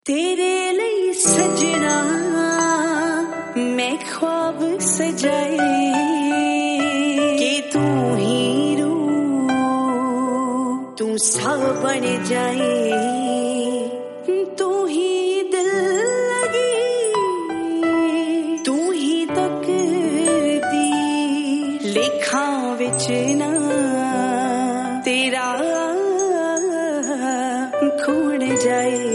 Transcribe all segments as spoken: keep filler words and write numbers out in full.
तेरे लिए सजना मैं ख्वाब सजाए कि तू ही रू तू सा बन जाए, तू ही दिल लगी, तू ही तकदी लेखा विच ना तेरा खून जाए।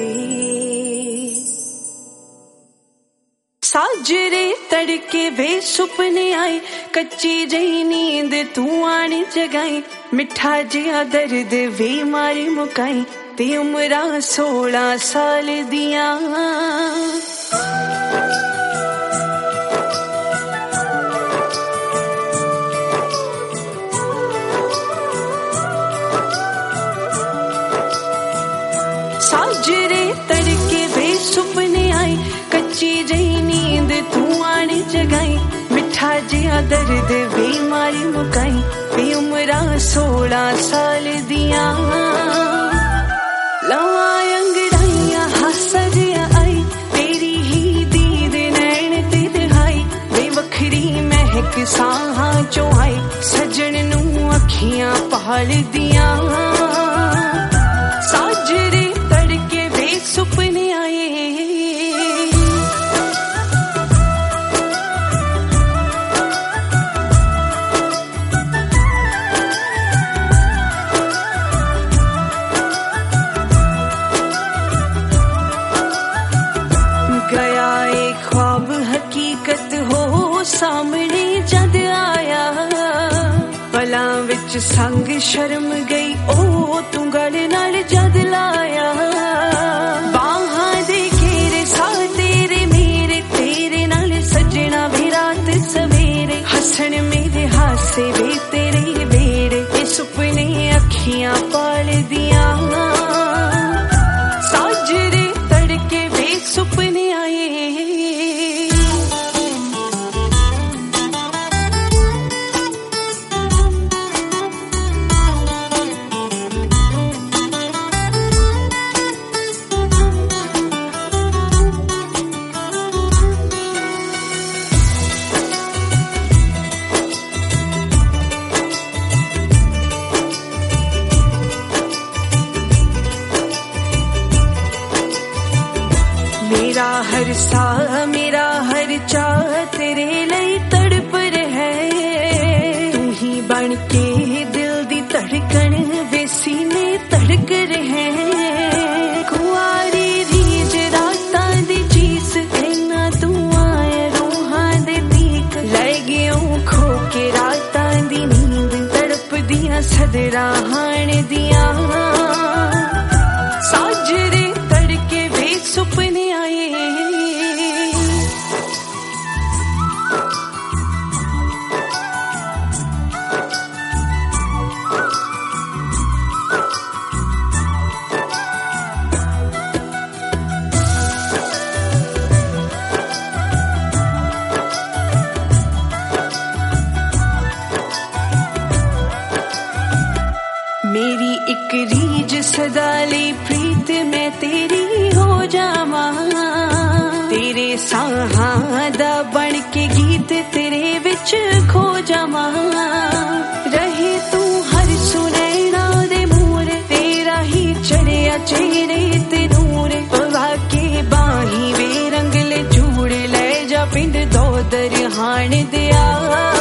साजरे तड़के वे सुपने आए, कच्ची जही नींद तू आने जगाई, मिठा जिया दर्द वे मारे मुकाई, ते उमरा सोलह साल दिया। साजरे तड़के वे सुपने आए, कच्ची जही नींद तू आने जगाई, मिठा जिया दर्द वे मारी मुकाई, ते उमरा सोलह साल दिया। लवा अंगड़ाइया हासा जिया आई, तेरी ही दीद नैन ते दिखाई, वे वखरी महक साहां चों आई, सजन नू अखियां पाल दिया। साजरे तड़के वे सुपने आए, गया एक ख्वाब हकीकत हो सामने जद आया, पलां विच संग शर्म गई ओ तू गल नाल जद लाया, बाहां दे घेरे सा तेरे मेरे तेरे नाल सजना भी रात सवेरे, हसन मेरे हासे वे तेरे बेड़े, ए सुपने अखियां पाल दिया। साजरे तड़के वे सुपने आए, मेरा हर सा मेरा हर चाह तेरे लिए तड़प रहे, तू ही बन के दिल दी धड़कन वे सीने धड़क रहे, कुआरी रीज रातां दी चीस इन्ना तू आया रूहां दे तीक, ले गयो खो के रातां दी नींद तड़प दियां सदरा हाण दियां। साजरे तड़के वे सुपने आए, मेरी एक रीज सदा ली प्रीत मैं तेरी हो जावा, तेरे साहां दा बन के गीत तेरे विच खो जावा, रहे तू हर सुनैना दे मूर, तेरा ही चढ़िया चेहरे ते नूर, पवा के बाही वे रंगले चूड़ ले जा पिंड दो दर हाण दिया।